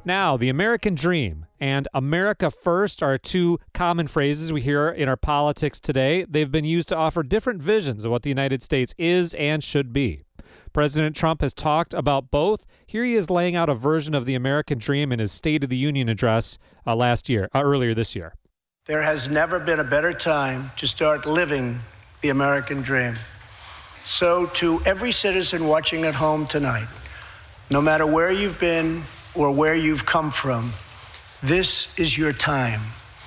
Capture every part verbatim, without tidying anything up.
Now, the American dream and America first are two common phrases we hear in our politics today. They've been used to offer different visions of what the United States is and should be. President Trump has talked about both. Here he is laying out a version of the American dream in his State of the Union address uh, last year, uh, earlier this year. There has never been a better time to start living the American dream. So to every citizen watching at home tonight, no matter where you've been or where you've come from, this is your time.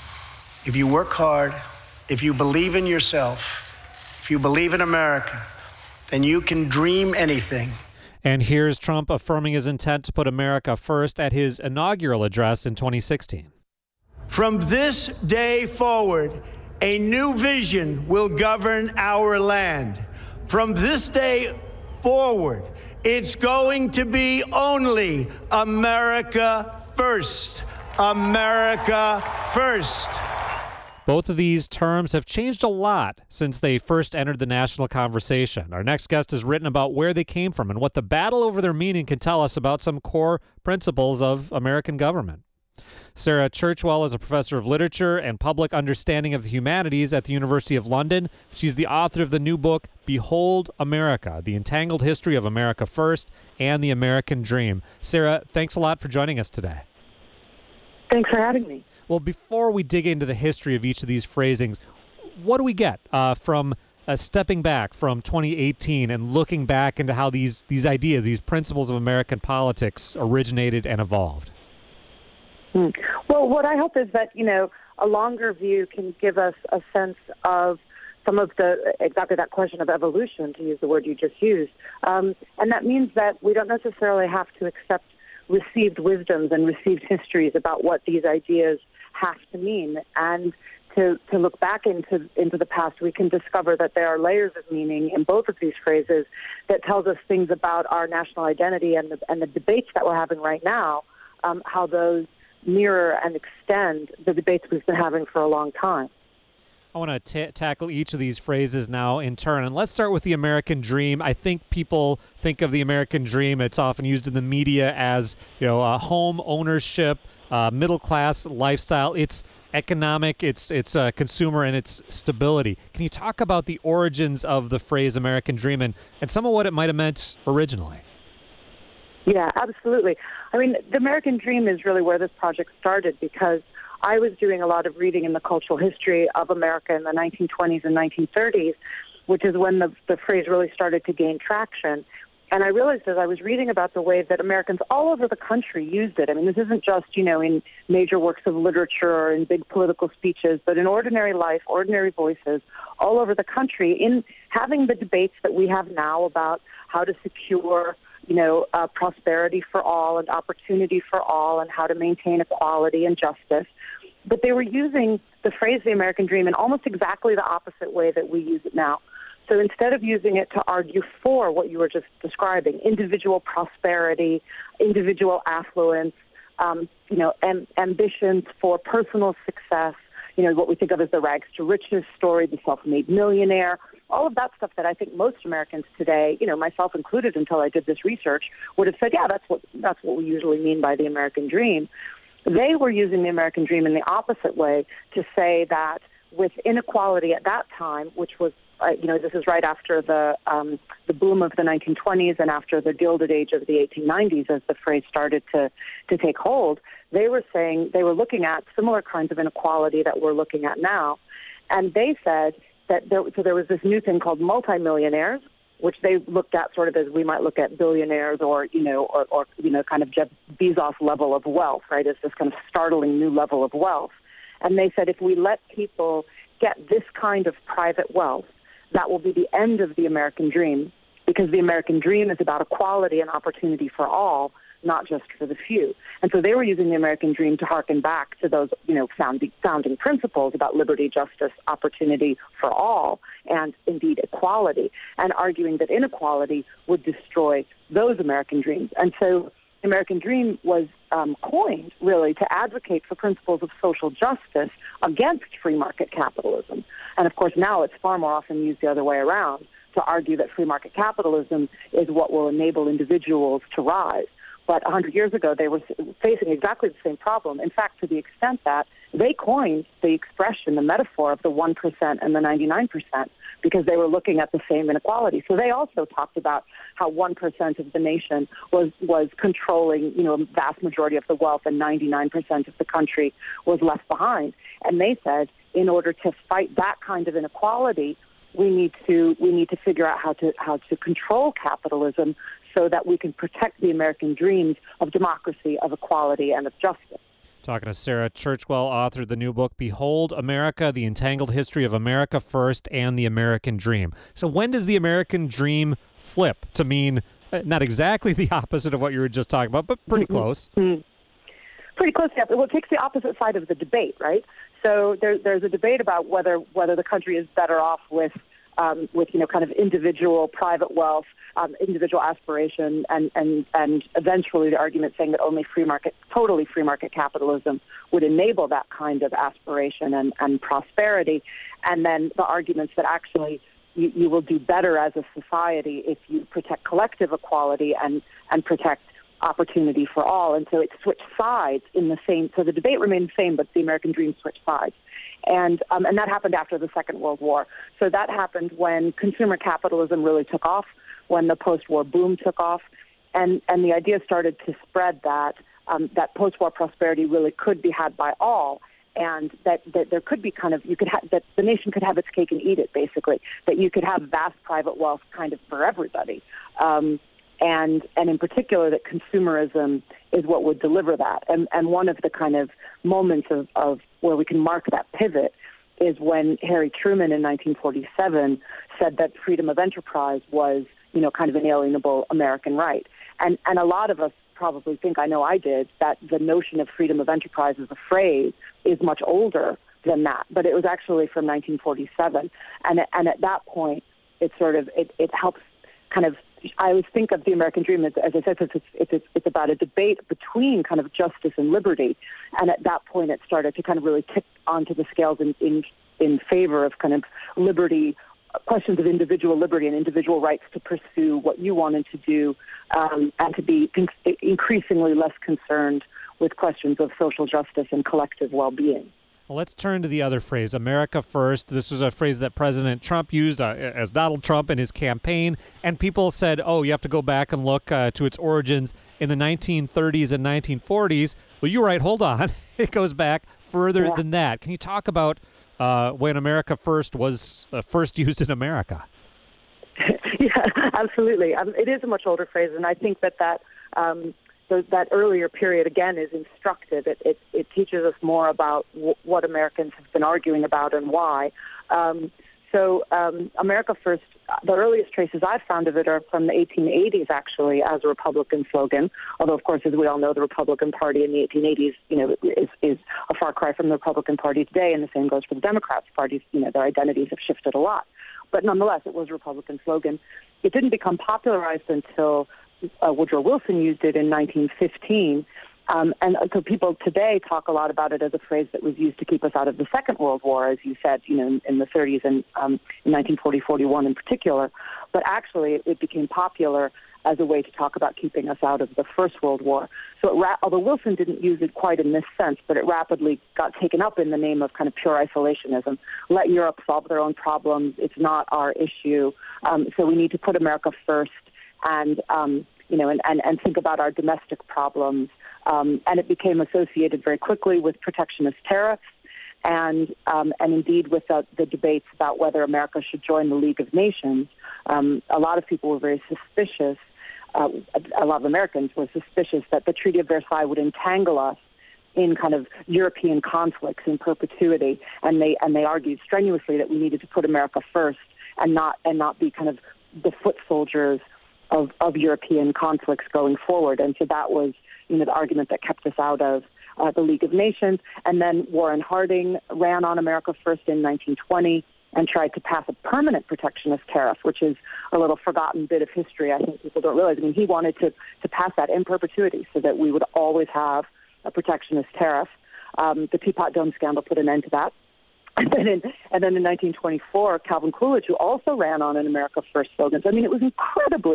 If you work hard, if you believe in yourself, if you believe in America, then you can dream anything. And here's Trump affirming his intent to put America first at his inaugural address in twenty sixteen. From this day forward, a new vision will govern our land. From this day forward, it's going to be only America first. America first. Both of these terms have changed a lot since they first entered the national conversation. Our next guest has written about where they came from and what the battle over their meaning can tell us about some core principles of American government. Sarah Churchwell is a professor of literature and public understanding of the humanities at the University of London. She's the author of the new book, Behold America, The Entangled History of America First and the American Dream. Sarah, thanks a lot for joining us today. Thanks for having me. Well, before we dig into the history of each of these phrasings, what do we get uh, from uh, stepping back from twenty eighteen and looking back into how these, these ideas, these principles of American politics originated and evolved? Hmm. Well, what I hope is that, you know, a longer view can give us a sense of some of the, exactly that question of evolution, to use the word you just used. Um, and that means that we don't necessarily have to accept received wisdoms and received histories about what these ideas have to mean. And to, to look back into, into the past, we can discover that there are layers of meaning in both of these phrases that tells us things about our national identity and the, and the debates that we're having right now, um, how those mirror and extend the debates we've been having for a long time. I want to tackle each of these phrases now in turn. And let's start with the American dream. I think people think of the American dream. It's often used in the media as, you know, a home ownership, uh, middle-class lifestyle. It's economic, it's it's uh, consumer, and it's stability. Can you talk about the origins of the phrase American dream and, and some of what it might have meant originally? Yeah, absolutely. I mean, the American dream is really where this project started because I was doing a lot of reading in the cultural history of America in the nineteen twenties and nineteen thirties, which is when the, the phrase really started to gain traction. And I realized as I was reading about the way that Americans all over the country used it. I mean, this isn't just, you know, in major works of literature or in big political speeches, but in ordinary life, ordinary voices all over the country in having the debates that we have now about how to secure you know, uh, prosperity for all and opportunity for all and how to maintain equality and justice. But they were using the phrase the American dream in almost exactly the opposite way that we use it now. So instead of using it to argue for what you were just describing, individual prosperity, individual affluence, um, you know, am- ambitions for personal success, you know, what we think of as the rags to riches story, the self-made millionaire, all of that stuff that I think most Americans today, you know, myself included until I did this research, would have said, yeah, that's what that's what we usually mean by the American dream. They were using the American dream in the opposite way to say that with inequality at that time, which was, uh, you know, this is right after the um, the boom of the nineteen twenties and after the Gilded Age of the eighteen nineties, as the phrase started to, to take hold, they were saying, they were looking at similar kinds of inequality that we're looking at now. And they said that there, so there was this new thing called multimillionaires, which they looked at sort of as we might look at billionaires or, you know, or, or you know, kind of Jeff Bezos level of wealth, right, as this kind of startling new level of wealth. And they said if we let people get this kind of private wealth, that will be the end of the American dream, because the American dream is about equality and opportunity for all, not just for the few. And so they were using the American dream to harken back to those, you know, founding, founding principles about liberty, justice, opportunity for all, and indeed equality, and arguing that inequality would destroy those American dreams. And so the American dream was um, coined, really, to advocate for principles of social justice against free market capitalism. And, of course, now it's far more often used the other way around, to argue that free market capitalism is what will enable individuals to rise. But one hundred years ago, they were facing exactly the same problem. In fact, to the extent that they coined the expression, the metaphor of the one percent and the ninety-nine percent, because they were looking at the same inequality. So they also talked about how one percent of the nation was, was controlling, you know, a vast majority of the wealth, and ninety-nine percent of the country was left behind. And they said, in order to fight that kind of inequality, we need to we need to figure out how to how to control capitalism so that we can protect the American dreams of democracy, of equality, and of justice. Talking to Sarah Churchwell, authored the new book, Behold America, The Entangled History of America First and the American Dream. So when does the American dream flip to mean uh, not exactly the opposite of what you were just talking about, but pretty close? Mm-hmm. Pretty close, yeah. Well, it takes the opposite side of the debate, right? So there, there's a debate about whether whether the country is better off with um, with you know kind of individual private wealth, um, individual aspiration, and, and and eventually the argument saying that only free market, totally free market capitalism would enable that kind of aspiration and, and prosperity, and then the arguments that actually you, you will do better as a society if you protect collective equality and and protect opportunity for all. And so it switched sides in the same, so the debate remained the same, but the American dream switched sides. And um, and that happened after the Second World War. So that happened when consumer capitalism really took off, when the post-war boom took off, and, and the idea started to spread that um, that post-war prosperity really could be had by all, and that, that there could be kind of, you could have, that the nation could have its cake and eat it, basically, that you could have vast private wealth kind of for everybody. Um, And and in particular, that consumerism is what would deliver that. And and one of the kind of moments of, of where we can mark that pivot is when Harry Truman in nineteen forty-seven said that freedom of enterprise was, you know, kind of inalienable American right. And and a lot of us probably think, I know I did, that the notion of freedom of enterprise as a phrase is much older than that. But it was actually from nineteen forty-seven. And and at that point, it sort of, it, it helps kind of, I always think of the American dream as, as I said, it's, it's, it's, it's about a debate between kind of justice and liberty. And at that point, it started to kind of really tip onto the scales in, in, in favor of kind of liberty, questions of individual liberty and individual rights to pursue what you wanted to do, um, and to be con- increasingly less concerned with questions of social justice and collective well-being. Well, let's turn to the other phrase, America First. This was a phrase that President Trump used uh, as Donald Trump in his campaign, and people said, oh, you have to go back and look uh, to its origins in the nineteen thirties and nineteen forties. Well, you're right. Hold on. It goes back further yeah. than that. Can you talk about uh, when America First was uh, first used in America? Yeah, absolutely. Um, it is a much older phrase, and I think that that um, So that earlier period, again, is instructive. It, it, it teaches us more about w- what Americans have been arguing about and why. Um, so um, America First, the earliest traces I've found of it are from the eighteen eighties, actually, as a Republican slogan. Although, of course, as we all know, the Republican Party in the eighteen eighties, you know, is, is a far cry from the Republican Party today, and the same goes for the Democrats. Parties, you know, their identities have shifted a lot. But nonetheless, it was a Republican slogan. It didn't become popularized until Uh, Woodrow Wilson used it in nineteen fifteen, um, and so people today talk a lot about it as a phrase that was used to keep us out of the Second World War, as you said, you know, in, in the thirties and um, in nineteen forty forty-one in particular. But actually, it, it became popular as a way to talk about keeping us out of the First World War. So, it ra- although Wilson didn't use it quite in this sense, but it rapidly got taken up in the name of kind of pure isolationism. Let Europe solve their own problems. It's not our issue. Um, so we need to put America first. And, um, you know, and, and, and think about our domestic problems. Um, and it became associated very quickly with protectionist tariffs and, um, and indeed with the, the debates about whether America should join the League of Nations. Um, a lot of people were very suspicious, uh, a lot of Americans were suspicious that the Treaty of Versailles would entangle us in kind of European conflicts in perpetuity. And they, and they argued strenuously that we needed to put America first and not, and not be kind of the foot soldiers Of, of European conflicts going forward. And so that was, you know, the argument that kept us out of uh, the League of Nations. And then Warren Harding ran on America First in nineteen twenty and tried to pass a permanent protectionist tariff, which is a little forgotten bit of history. I think people don't realize. I mean, he wanted to, to pass that in perpetuity so that we would always have a protectionist tariff. Um, the Teapot Dome scandal put an end to that. And then, in, and then in nineteen twenty-four, Calvin Coolidge, who also ran on an America First slogan. So, I mean, it was incredibly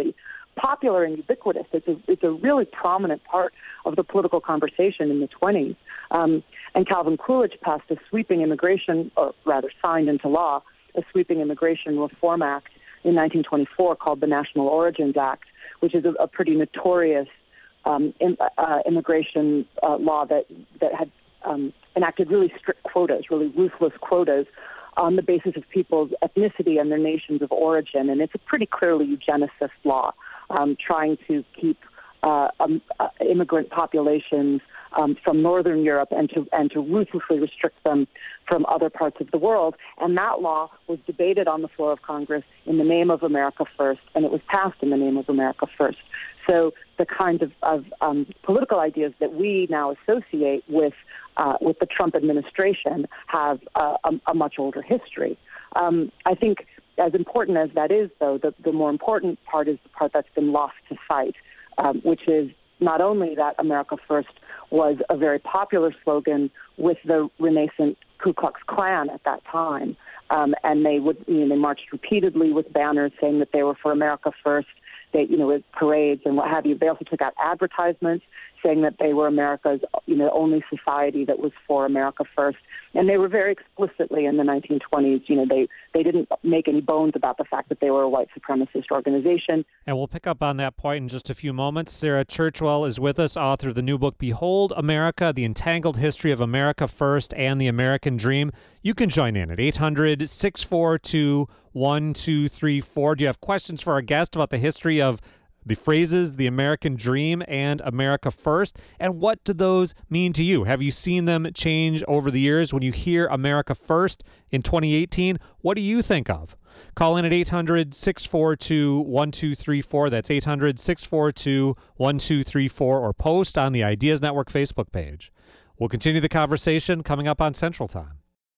popular and ubiquitous. It's a, it's a really prominent part of the political conversation in the twenties. Um, and Calvin Coolidge passed a sweeping immigration, or rather signed into law, a sweeping immigration reform act in nineteen twenty-four called the National Origins Act, which is a, a pretty notorious um, in, uh, immigration uh, law that, that had um, enacted really strict quotas, really ruthless quotas on the basis of people's ethnicity and their nations of origin. And it's a pretty clearly eugenicist law, um, trying to keep uh, um, uh, immigrant populations um, from Northern Europe and to and to ruthlessly restrict them from other parts of the world. And that law was debated on the floor of Congress in the name of America First, and it was passed in the name of America First. So the kind of, of um, political ideas that we now associate with uh, with the Trump administration have uh, a, a much older history. Um, I think as important as that is, though, the, the more important part is the part that's been lost to sight, um, which is not only that America First was a very popular slogan with the renascent Ku Klux Klan at that time, um, and they would, you know, they marched repeatedly with banners saying that they were for America First. They, you know, with parades and what have you. They also took out advertisements saying that they were America's, you know, only society that was for America First. And they were very explicitly in the nineteen twenties, you know, they, they didn't make any bones about the fact that they were a white supremacist organization. And we'll pick up on that point in just a few moments. Sarah Churchwell is with us, author of the new book, Behold America, The Entangled History of America First and the American Dream. You can join in at eight hundred, six four two, one two three four. Do you have questions for our guest about the history of the phrases, the American Dream and America First? And what do those mean to you? Have you seen them change over the years? When you hear America First in twenty eighteen, what do you think of? Call in at eight hundred, six four two, one two three four. That's eight hundred, six four two, one two three four, or post on the Ideas Network Facebook page. We'll continue the conversation coming up on Central Time.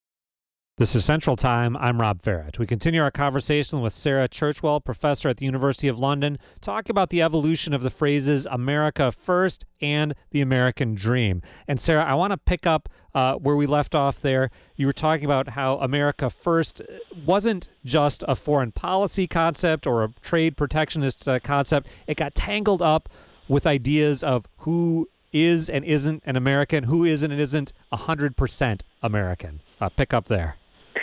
This is Central Time. I'm Rob Farrett. We continue our conversation with Sarah Churchwell, professor at the University of London, talking about the evolution of the phrases America First and the American Dream. And Sarah, I want to pick up uh, where we left off there. You were talking about how America First wasn't just a foreign policy concept or a trade protectionist uh, concept. It got tangled up with ideas of who is and isn't an American, who is and isn't one hundred percent American. Uh, pick up there.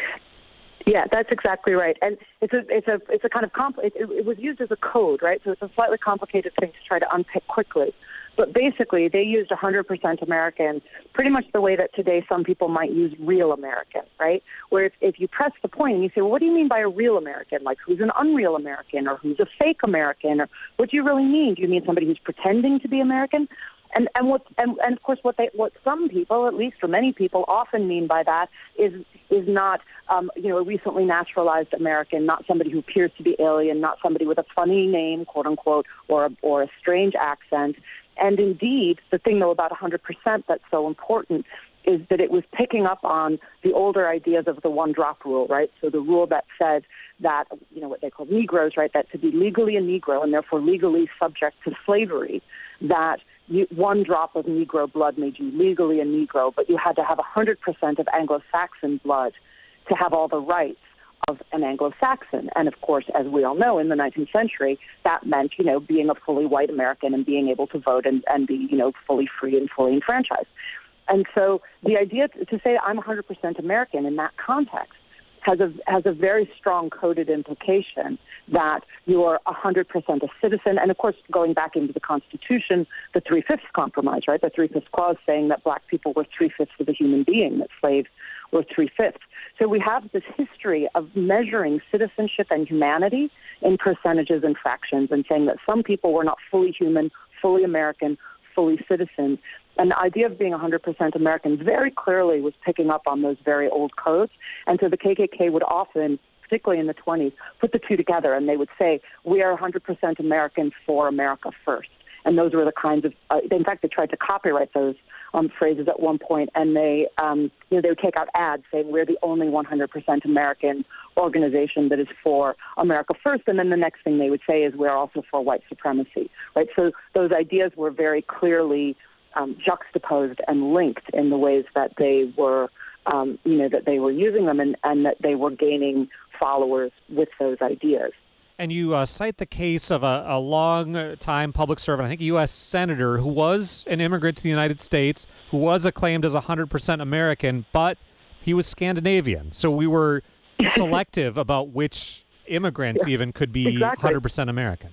Yeah, that's exactly right, and it's a it's a it's a kind of compl- it, it was used as a code, right? So it's a slightly complicated thing to try to unpick quickly. But basically, they used one hundred percent American, pretty much the way that today some people might use real American, right? Where if, if you press the point and you say, well, what do you mean by a real American? Like, who's an unreal American, or who's a fake American, or what do you really mean? Do you mean somebody who's pretending to be American? And and what and, and of course what they what some people, at least for many people, often mean by that is is not um, you know a recently naturalized American, not somebody who appears to be alien, not somebody with a funny name, quote unquote, or a, or a strange accent. And indeed, the thing though about one hundred percent that's so important is that it was picking up on the older ideas of the one-drop rule, right? So the rule that said that, you know, what they call Negroes, right, that to be legally a Negro and therefore legally subject to slavery, that you, one drop of Negro blood made you legally a Negro, but you had to have one hundred percent of Anglo-Saxon blood to have all the rights of an Anglo-Saxon. And of course, as we all know, in the nineteenth century, that meant, you know, being a fully white American and being able to vote and, and be, you know, fully free and fully enfranchised. And so the idea to, to say I'm one hundred percent American in that context has a has a very strong coded implication that you're one hundred percent a citizen. And of course, going back into the Constitution, the Three-Fifths Compromise, right? The Three-Fifths Clause saying that black people were three-fifths of a human being, that slaves were three-fifths. So we have this history of measuring citizenship and humanity in percentages and fractions and saying that some people were not fully human, fully American, fully citizen. And the idea of being one hundred percent American very clearly was picking up on those very old codes. And so the K K K would often, particularly in the twenties, put the two together, and they would say, we are one hundred percent American for America first. And those were the kinds of, uh, in fact, they tried to copyright those um, phrases at one point, and they, um, you know, they would take out ads saying we're the only one hundred percent American organization that is for America first, and then the next thing they would say is we're also for white supremacy, right? So those ideas were very clearly um, juxtaposed and linked in the ways that they were, um, you know, that they were using them, and, and that they were gaining followers with those ideas. And you uh, cite the case of a, a long-time public servant, I think a U S senator, who was an immigrant to the United States, who was acclaimed as one hundred percent American, but he was Scandinavian. So we were selective about which immigrants Yeah, even could be exactly. one hundred percent American.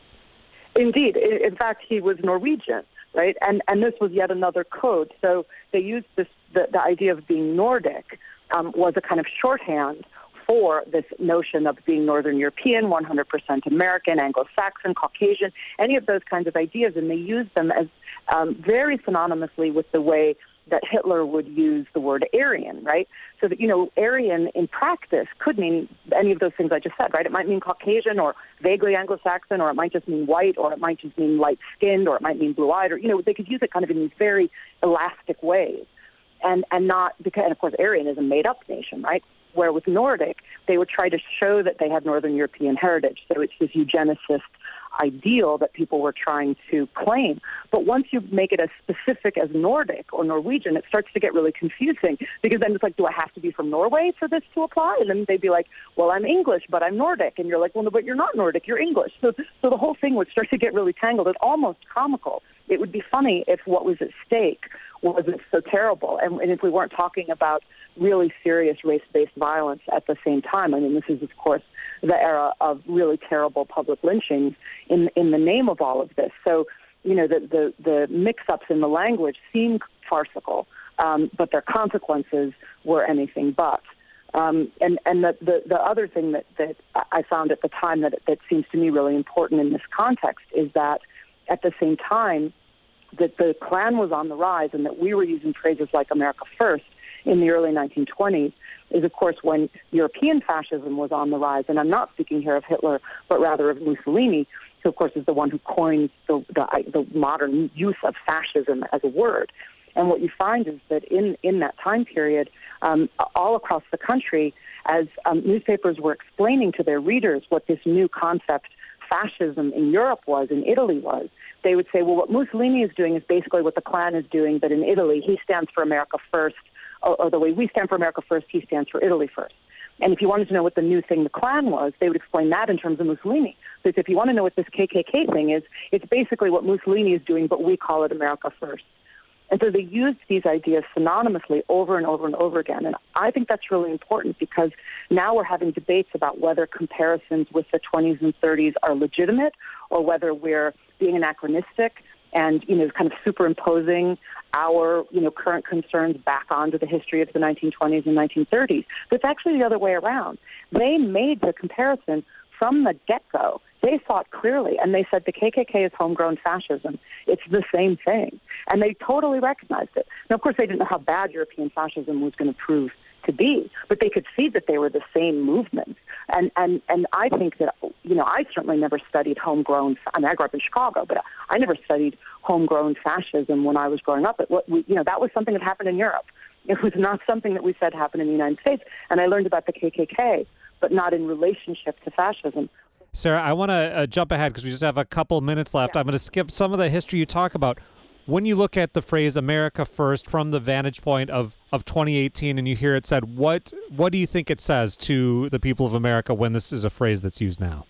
Indeed. In in fact, he was Norwegian, right? And and this was yet another code. So they used this the, the idea of being Nordic um, was a kind of shorthand for this notion of being Northern European, one hundred percent American, Anglo-Saxon, Caucasian, any of those kinds of ideas. And they used them as um, very synonymously with the way that Hitler would use the word Aryan, right? So that, you know, Aryan in practice could mean any of those things I just said, right? It might mean Caucasian or vaguely Anglo-Saxon, or it might just mean white, or it might just mean light-skinned, or it might mean blue-eyed, or, you know, they could use it kind of in these very elastic ways. And, and not, because, and of course, Aryan is a made-up nation, right? Where with Nordic, they would try to show that they had Northern European heritage. So it's this eugenicist ideal that people were trying to claim. But once you make it as specific as Nordic or Norwegian, it starts to get really confusing, because then it's like, do I have to be from Norway for this to apply? And then they'd be like, well, I'm English, but I'm Nordic. And you're like, well, no, but you're not Nordic, you're English. So, so the whole thing would start to get really tangled. It's almost comical. It would be funny if what was at stake wasn't so terrible, and, and if we weren't talking about really serious race-based violence at the same time. I mean, this is, of course, the era of really terrible public lynchings in in the name of all of this. So, you know, the the, the mix-ups in the language seem farcical, um, but their consequences were anything but. Um, and and the, the, the other thing that, that I found at the time that, that seems to me really important in this context is that at the same time that the Klan was on the rise and that we were using phrases like America First in the early nineteen twenties is, of course, when European fascism was on the rise. And I'm not speaking here of Hitler, but rather of Mussolini, who, of course, is the one who coined the, the, the modern use of fascism as a word. And what you find is that in, in that time period, um, all across the country, as um, newspapers were explaining to their readers what this new concept, fascism in Europe was, in Italy was, they would say, well, what Mussolini is doing is basically what the Klan is doing, but in Italy, he stands for America First, or, or the way we stand for America First, he stands for Italy First. And if you wanted to know what the new thing the Klan was, they would explain that in terms of Mussolini. So if you want to know what this K K K thing is, it's basically what Mussolini is doing, but we call it America First. And so they used these ideas synonymously over and over and over again. And I think that's really important, because now we're having debates about whether comparisons with the twenties and thirties are legitimate, or whether we're being anachronistic and, you know, kind of superimposing our, you know, current concerns back onto the history of the nineteen twenties and nineteen thirties. But it's actually the other way around. They made the comparison from the get-go. They saw it clearly, and they said the K K K is homegrown fascism. It's the same thing. And they totally recognized it. Now, of course, they didn't know how bad European fascism was going to prove to be, but they could see that they were the same movement. And and and I think that, you know, I certainly never studied homegrown. I mean, I grew up in Chicago, but I never studied homegrown fascism when I was growing up. It, we, you know, that was something that happened in Europe. It was not something that we said happened in the United States. And I learned about the K K K, but not in relationship to fascism. Sarah, I want to uh, jump ahead because we just have a couple minutes left. Yeah. I'm going to skip some of the history you talk about. When you look at the phrase America First from the vantage point of, of twenty eighteen and you hear it said, what what do you think it says to the people of America when this is a phrase that's used now?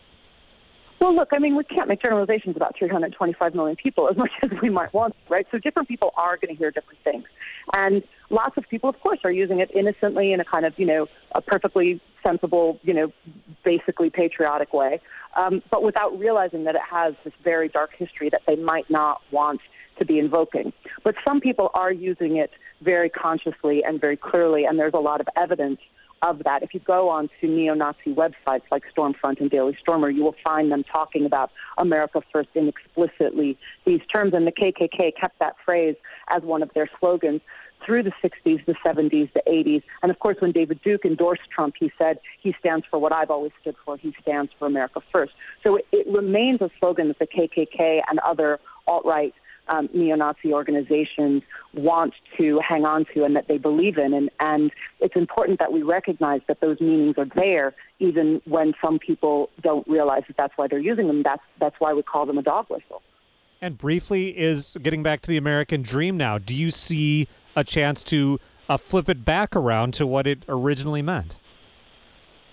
Well, look, I mean, we can't make generalizations about three hundred twenty-five million people as much as we might want, right? So different people are going to hear different things. And lots of people, of course, are using it innocently in a kind of, you know, a perfectly sensible, you know, basically patriotic way, um, but without realizing that it has this very dark history that they might not want to be invoking. But some people are using it very consciously and very clearly, and there's a lot of evidence of that. If you go on to neo-Nazi websites like Stormfront and Daily Stormer, you will find them talking about America First in explicitly these terms, and the K K K kept that phrase as one of their slogans through the sixties, the seventies, the eighties. And of course, when David Duke endorsed Trump, he said he stands for what I've always stood for. He stands for America First. So it, it remains a slogan that the K K K and other alt-right Um, neo-Nazi organizations want to hang on to and that they believe in. And, and it's important that we recognize that those meanings are there, even when some people don't realize that that's why they're using them. That's, that's why we call them a dog whistle. And briefly, is getting back to the American dream now, do you see a chance to uh, flip it back around to what it originally meant?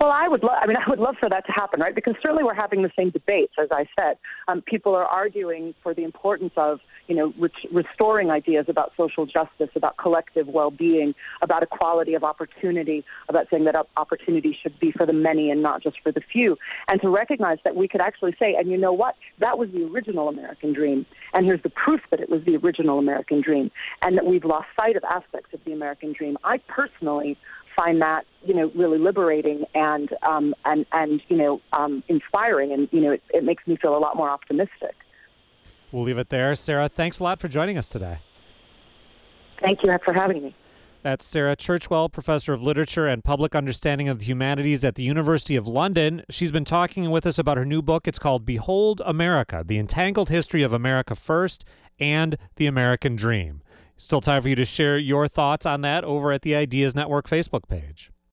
Well, I would love, I mean, I would love for that to happen, right? Because certainly we're having the same debates, as I said. Um, people are arguing for the importance of, you know, re- restoring ideas about social justice, about collective well-being, about equality of opportunity, about saying that opportunity should be for the many and not just for the few. And to recognize that we could actually say, and you know what, that was the original American dream. And here's the proof that it was the original American dream, and that we've lost sight of aspects of the American dream. I personally find that, you know, really liberating and um, and and you know um, inspiring, and you know it, it makes me feel a lot more optimistic. We'll leave it there, Sarah. Thanks a lot for joining us today. Thank you for having me. That's Sarah Churchwell, Professor of Literature and Public Understanding of the Humanities at the University of London. She's been talking with us about her new book. It's called Behold America, The Entangled History of America First and the American Dream. Still time for you to share your thoughts on that over at the Ideas Network Facebook page.